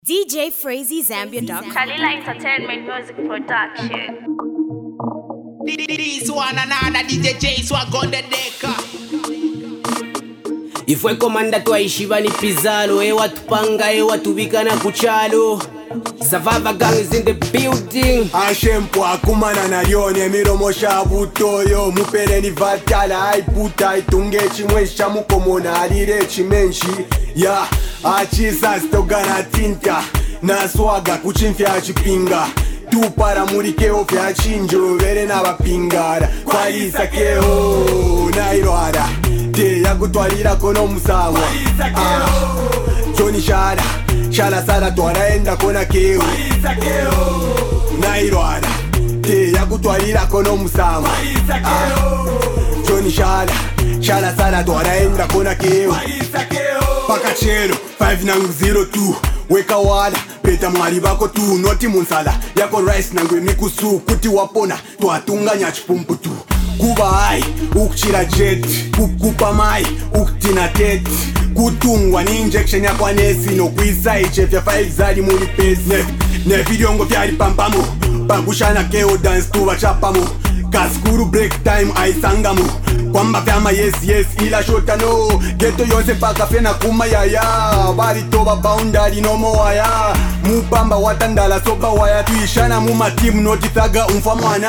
DJ Frazee Zambia.com. Kalila Entertainment Music Production. This one another DJ J Swag on the deck. Ifwe komanda twaishiva ni pizalo. Ewa tupanga, ewa tubikana kuchalo. Savava gang is in the building. Ashempo akumana na yone miromo shabutoyo. Mupere ni vatala aiputa itunge chimwesha mukomona alire chimenshi. Ya achisa stogana tinta na swaga kuchimfya achipinga. Tu para murikeo fya chinjo vere na vapingara. Kwa isa keo na irohara te ya kutwalira kono musawa. Joni shara shala sara twaraenda kona keo na irohara te ya kutwalira kono musawa. Joni shara shala sara twaraenda kona keo paka chero 5902 weka wala peta mwari bako tu noti munsala yako rice nangwe mikusu kuti wapona twatunganya chipumpu tu kuba hai ukuchira jet kukupa mai ukutina tet kutungwa ni injection ya kwa nesi no kuisa ichefya 5 zali muli pesi ne video ngo fyari pampamo pakushana keo dance tu vachapamo kaskuru break time aisangamo kwamba vyama yes ila shota no geto yonse paka fena kuma yaya bari toba boundary no moya mupamba watandala soba waya tuishana mu matimu notithaga umfamwana.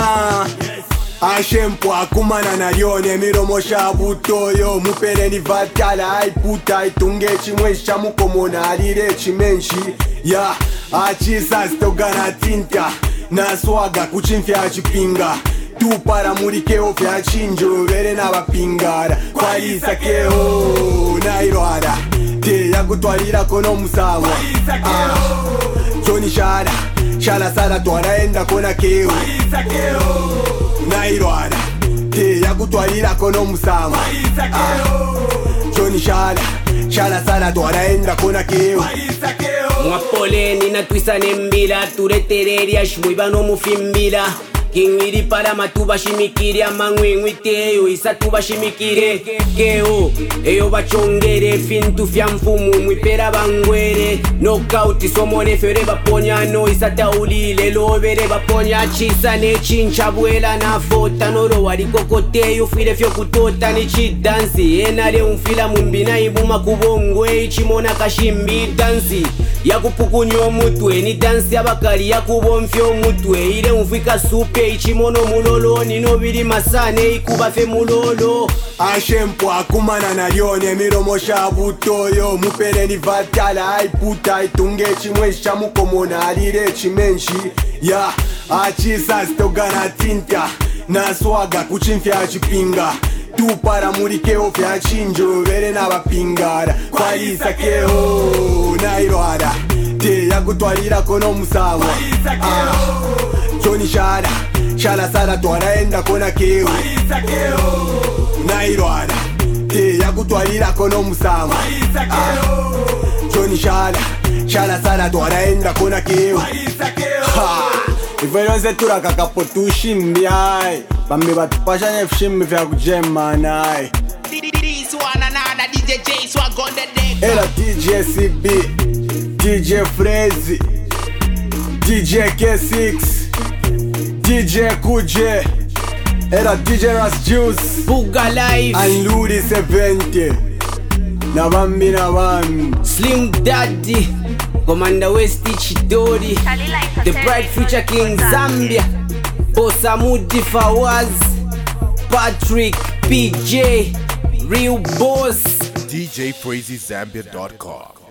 Ashempo akumana na yone miromo shabutoyo. Mupere ni vatala aiputa itunge chimwesha mukomona alire chimenshi. Ya achisa stogana tinta na swaga kuchimfya achipinga. Tu para murikeo fya chinjo vere na vapingara. Kwa isa keo na irohara te ya kutwalira kono musawa. Joni shara shala sara twaraenda kona keo na irohara te ya kutwalira kono musawa. Joni shara shala sara twaraenda kona keo Mwapoleni na twisa nembila. Turetereria shmwiba no mufimbila. Kingiri para matuba shimikiri amangwengwi teyo isa tuba shimikire keo eyo bachongere fintu fya mfumu mwipera bangwere knockout somone fere baponya no isa taulile lobere baponya chisa ne chincha bwela na fota noro wali kokoteyo file fyo kutota ni chidansi enale umfila mumbina ibuma kubongwe ichimona kashimbi dansi yakupukunyo mutwe ni dansi abakali yakubomfyo mutwe ile umfika supe ichimono mulolo nino bili masane ikubafe mulolo. Ashempo akumana na yone miromo shabutoyo. Mupere ni vatala aiputa itunge chimwesha mukomona alire chimenshi. Ya achisa stogana tinta na swaga kuchimfya achipinga. Tu para murikeo fya chinjo vere na vapingara. Kwa isa keo na irohara te ya kutwalira kono musawa. Joni shara shala sara twaraenda kona keo na irohara te ya kutwalira kono musawa. Joni shara shala sara twaraenda kona keo ivelonze turakakapo tushimbiyai bambi batupashanye fshimbi fya kujemanai. This one another DJ J Swag on the deck. Era DJ CB, DJ Frazee, DJ K6, DJ Kuje, era DJ Ras Juice, Buga Live, and Ludi 70. Nabambi Slim Daddy, Commander Westy Chidori, The Bright Future King Zambia, Osamudi Fawaz, Patrick PJ, Real Boss, DJFrazeeZambia.com.